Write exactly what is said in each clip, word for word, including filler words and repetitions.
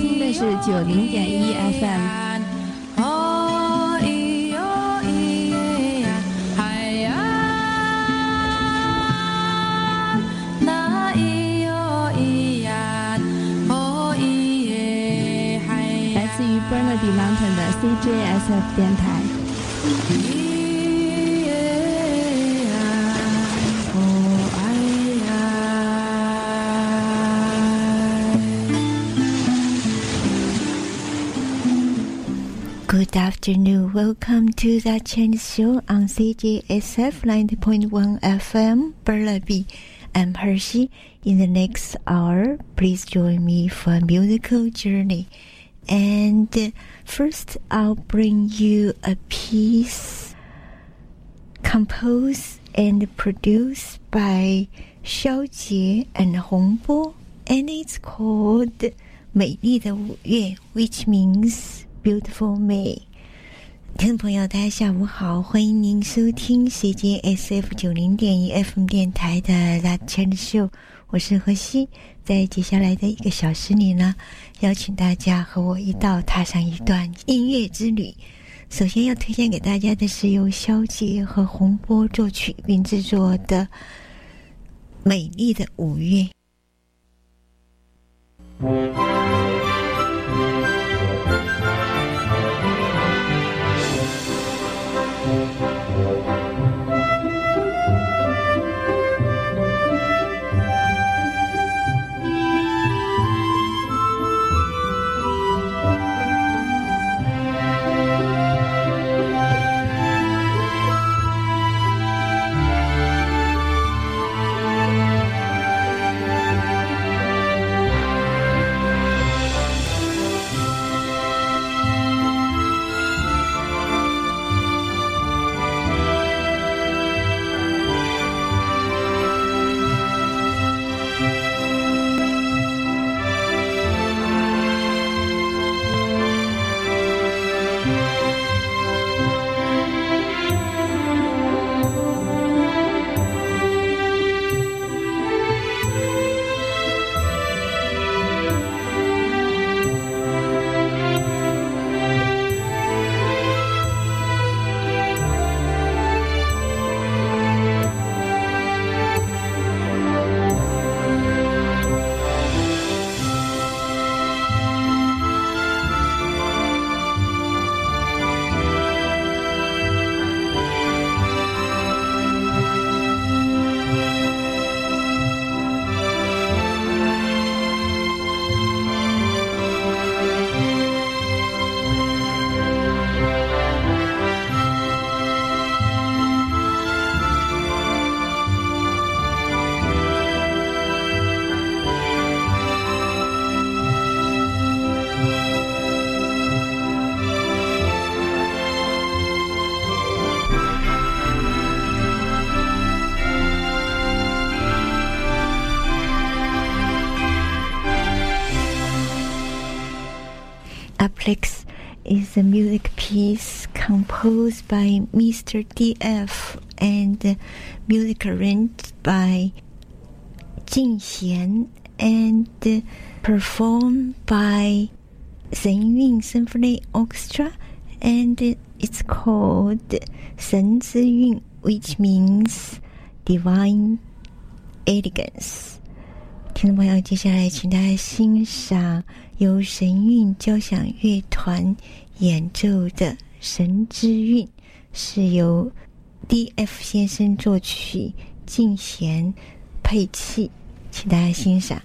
听的是九零点一 F M。Burnaby Mountain 的 C J S F 电台。 Good afternoon. Welcome to the Chinese show on C J S F ninety point one F M, Burnaby. I'm Hershey. In the next hour, please join me for a musical journey.And first, I'll bring you a piece composed and produced by Xiao Jie and Hong Bo, and it's called 美丽的五月 which means beautiful May. 听众朋友大家下午好，欢迎您收听 C J S F 九零点一 F M 电台的 The Chinese Show， 我是何西。在接下来的一个小时里呢，邀请大家和我一道踏上一段音乐之旅。首先要推荐给大家的是由萧杰和洪波作曲并制作的《美丽的五月》。Aplex is a music piece composed by Mister D F and music arranged by Jing Xian and performed by Shen Yun Symphony Orchestra, and it's called 神之韵 which means divine elegance。听众朋友，接下来请大家欣赏由神韵交响乐团演奏的《神之韵》，是由 D F 先生作曲，敬贤配器，请大家欣赏。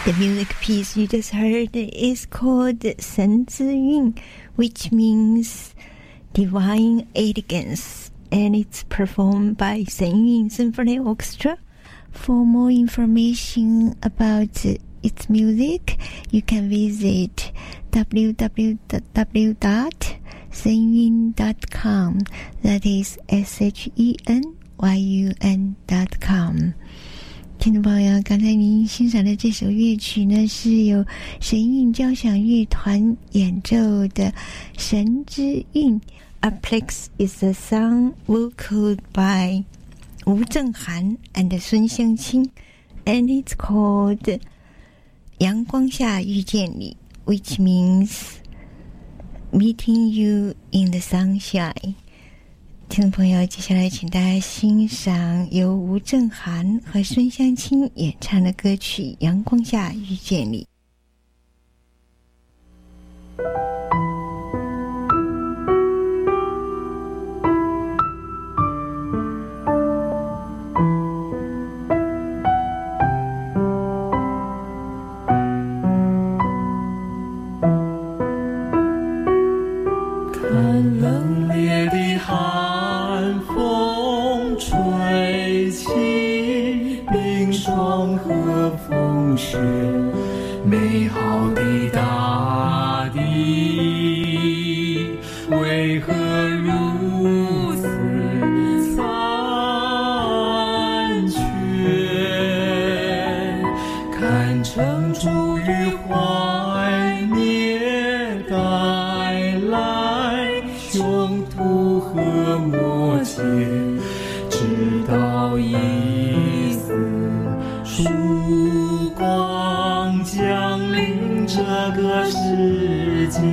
The music piece you just heard is called 神之韵, which means divine elegance, and it's performed by 神韵 Symphony Orchestra. For more information about its music, you can visit w w w dot sen yun dot com. That is S H E N Y U N dot com. 听众朋友，刚才您欣赏的这首乐曲呢，是由神韵交响乐团演奏的《神之韵》。Aplex is a song vocaled by 吴正涵 and 孙香清 and it's called 阳光下遇见你 which means meeting you in the sunshine。 听众朋友，接下来请大家欣赏由吴正涵和孙香清演唱的歌曲《阳光下遇见你》。 美好的大地为何如此残缺，堪称诸于坏灭，带来穷途和魔界，直到一丝曙光降临这个世界。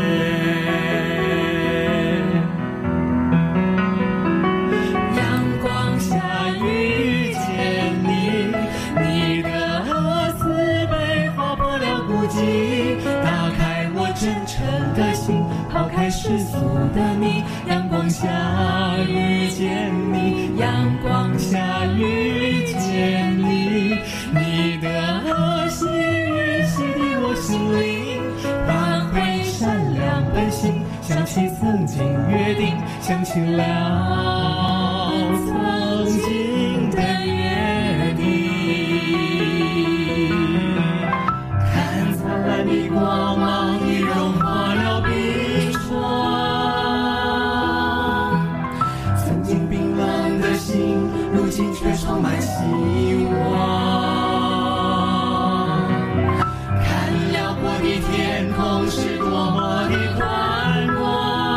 阳光下遇见你，你的慈悲划破了孤寂，打开我真诚的心，抛开世俗的你。阳光下遇见你，阳光下遇见你，你的喜悦洗涤我心灵，挽回善良本性，想起曾经约定，想起了曾经的约定。看灿烂的光芒已融化了冰霜，曾经冰冷的心如今却充满希望。天空是多么的宽广，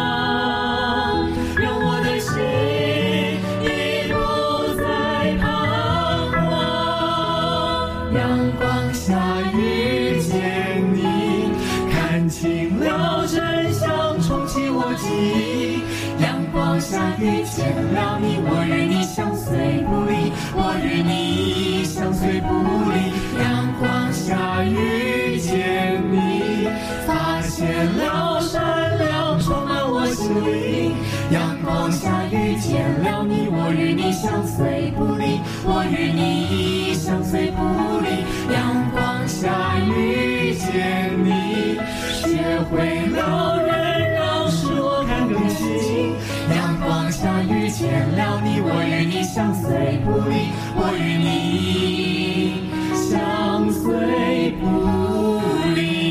让我的心已不再彷徨。阳光下遇见你，看清了真相，重启我记忆。阳光下遇见了你，我与你相随不离，我与你相随不离。阳光下遇见你，发现了善良充满我心灵。阳光下遇见了你，我与你相随不离，我与你相随不离。阳光下遇见你，学会了忍让，使我看更清。阳光下遇见了你，我与你相随不离，我与你相随不离。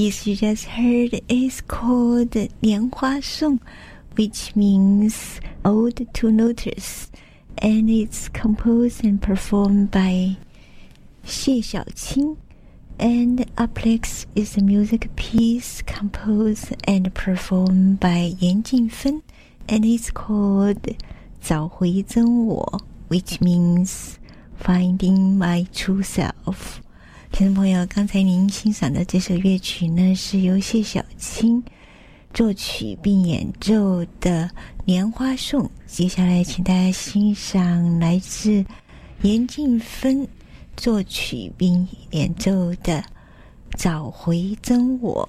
piece you just heard is called 莲花颂, which means Ode to Lotus, and it's composed and performed by 谢小青. And up next is a music piece composed and performed by 严静芬, and it's called 找回真我, which means Finding My True Self. 听众朋友，刚才您欣赏的这首乐曲呢，是由谢小青作曲并演奏的《莲花颂》。接下来请大家欣赏来自严静芬作曲并演奏的《找回真我》。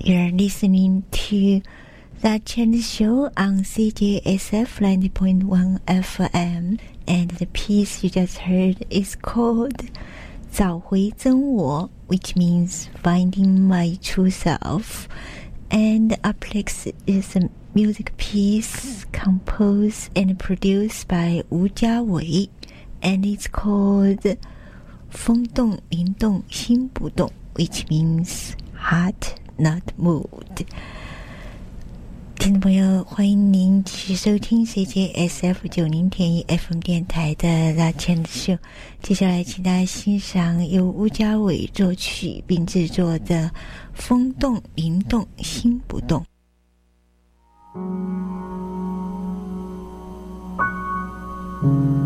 You're listening to The Chen Show on C J S F ninety point one F M, and the piece you just heard is called 找回真我, which means finding my true self. And up next is a music piece composed and produced by Wu Jiawei, and it's called 风动灵动心不动, which means heart not moved. 听众朋友，欢迎您继续收听 C J S F 九零点一 F M 电台的拉千的秀。接下来，请大家欣赏由吴家伟作曲并制作的《风动灵动心不动》。 嗯